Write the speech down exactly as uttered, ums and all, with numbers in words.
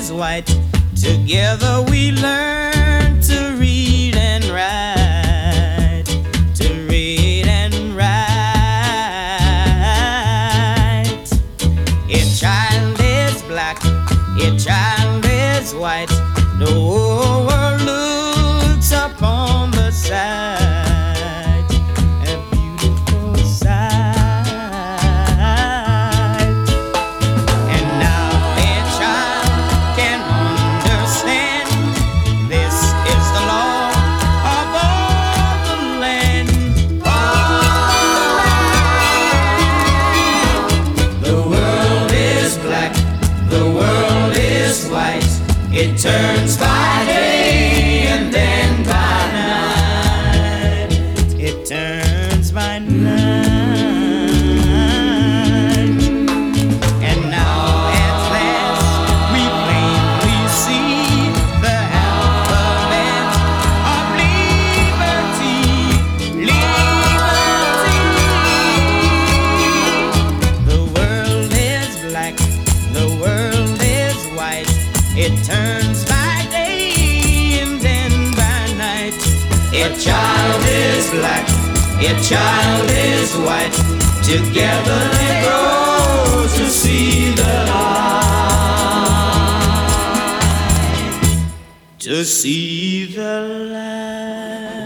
is white. Together we learn to read and write, to read and write. A child is black, a child is white. The whole world looks upon the side. It turns by day and then by night. It turns by night. And now at last we plainly see the alphabet of liberty, liberty. The world is black, the world is white. It turns by day and then by night. A child is black, a child is white. Together they grow to see the light, to see the light.